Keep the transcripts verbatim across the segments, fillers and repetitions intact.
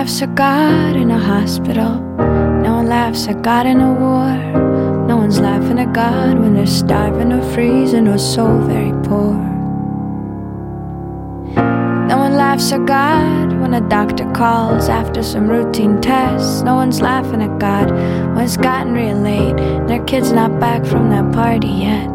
laughs at God in a hospital. No one laughs at God in a war. No one's laughing at God when they're starving or freezing or so very poor. No one laughs at God when a doctor calls after some routine tests. No one's laughing at God when it's gotten real late and their kid's not back from that party yet.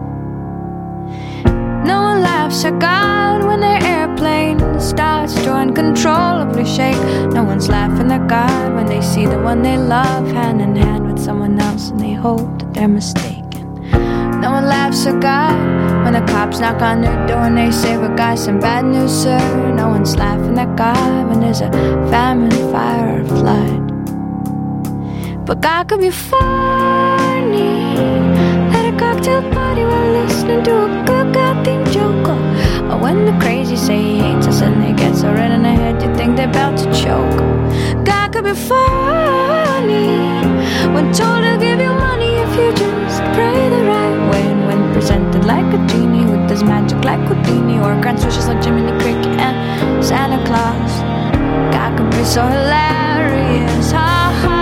No one laughs at God when their airplane starts to uncontrollably shake. No one's laughing at God when they see the one they love hand in hand with someone else and they hope that they're mistaken. No one laughs at God when the cops knock on their door and they say, "We got some bad news, sir." No one's laughing at God when there's a famine, fire, or flood. But God could be funny at a cocktail party while listening to a good God-themed joke. Or when the crazy say he hates us and they get so red in the head you think they're about to choke. God could be funny when told to give you money if you just pray the right way. And when presented like a genie who does magic like Houdini or grants wishes like Jiminy Cricket and Santa Claus, God could be so hilarious. Ha ha.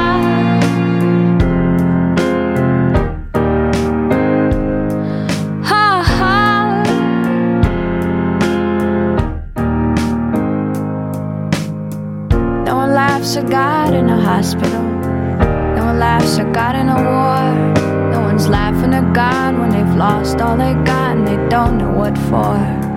No one laughs at God in a hospital. No one laughs at God in a war. No one's laughing at God when they've lost all they got and they don't know what for.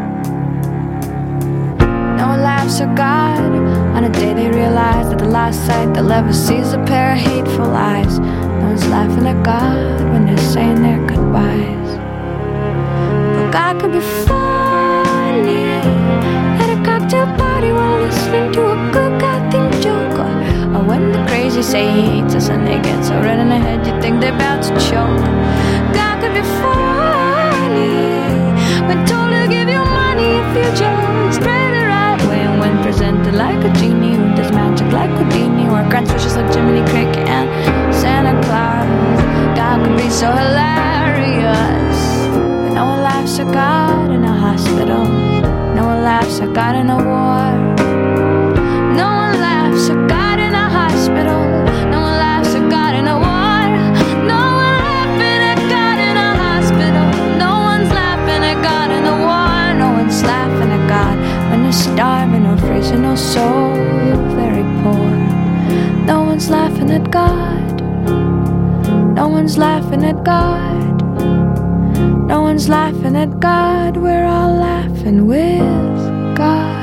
No one laughs at God on a day they realize that the last sight they'll ever see is a pair of hateful eyes. No one's laughing at God when they're saying their goodbyes. But God could be funny at a cocktail party while listening to a good God-themed joke. Or, or when the crazy say he hates us and they get so red in the head you think they're about to choke. God could be funny when told to give you money if you just pray the right way. And when presented like a genie who does magic like Houdini or grants wishes like Jiminy Cricket and Santa Claus, God could be so hilarious. But no one laughs at God in a hospital. No one laughs at God in a war. No one laughs at God in a hospital. No one laughs at God in a war. No one laughing at God in a hospital. No one's laughing at God in a war. No one's laughing at God when they're starving or freezing or so very poor. No one's laughing at God. No one's laughing at God. No one's laughing at God. We're all laughing with God.